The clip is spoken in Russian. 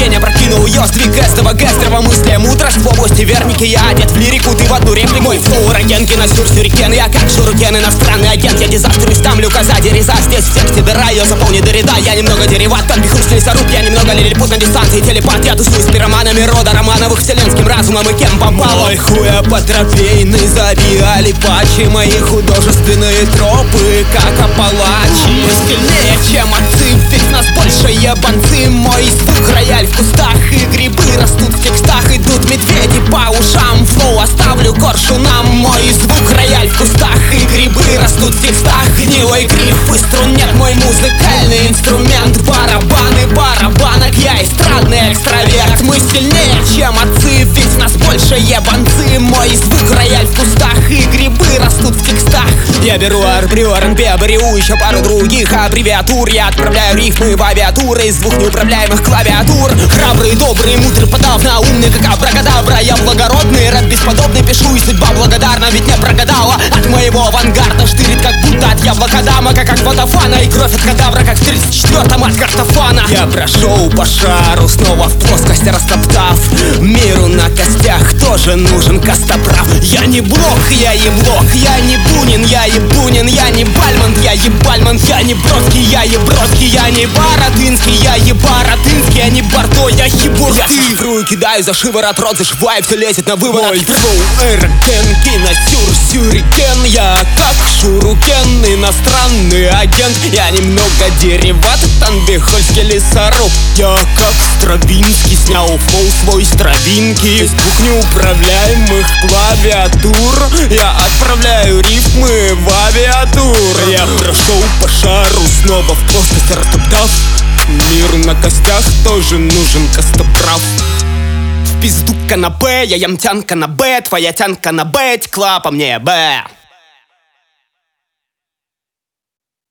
день опрокинул ее, сдвиг эстового мысли мудрость в области верники. Я одет в лирику, ты в одну реплику. Мой флоу рогенки на сюрсюрикен. Я как шурукен, иностранный агент. Я дизастер и стамлю коза дереза. Здесь в тексте дыра, ее заполни до ряда. Я немного дереват, как бихуш лесоруб. Я немного лилипут на дистанции, телепат. Я тусую с пироманами рода Романовых, вселенским разумом и кем попало. Ой, хуя по трофейной заби алипачи. Мои художественные тропы, как Апалачи. Мы сильнее, чем отцы, ведь нас больше ебанцы. Мой звук рояль в кустах, и грибы растут в текстах. Идут медведи по ушам, флоу оставлю коршунам. Мой звук рояль в кустах, и грибы растут в текстах. Гнилой гриф и струн нет, мой музыкальный инструмент. Барабаны, барабанок, я эстрадный экстраверт. Мы сильнее, чем отцы, ведь нас больше ебанцы. Мой звук рояль в кустах, и грибы растут в текстах. Я беру арбриор, НП, беру еще пару других аббревиатур. Я отправляю рифмы в авиатуры из двух неуправляемых клавиатур. Храбрый, добрый, мудрый, подавно умный, как абракадабра. Я благородный, рэп бесподобный, пишу, и судьба благодарна, ведь не прогадала. От моего авангарда штырит, как будто от яблокодама, как Фотофана, и кровь от кадавра, как в 34-м от картофана. Я прошел по шару, снова в плоскость растоптав. Миру на костях тоже нужен костоправ. Я не блок, я еблок, я не Бунин, я ебунин, я не Бальмонт, я ебальмонт, я не Бродский, я ебродский, я не Боротынский, я еборотынский, я не Барто, я ебурты. Я шифрую, кидаю за шиворот, рот зашиваю, все лезет на выворот. Мой флоу эроген, киносюр-сюрикен. Я как шурукен, иностранный агент. Я немного дереват, танбихольский лесоруб. Я как Стравинский, снял флоу свой с травинки. Из двух неуправляемых клавиатур я отправляю рифмы в авиатур. Я прошел по шару, снова в плоскость растоптав. Миру на костях тоже нужен костоправ. В пизду канапе, я ям тянка на Б. Твоя тянка на Б, текла по мне Б.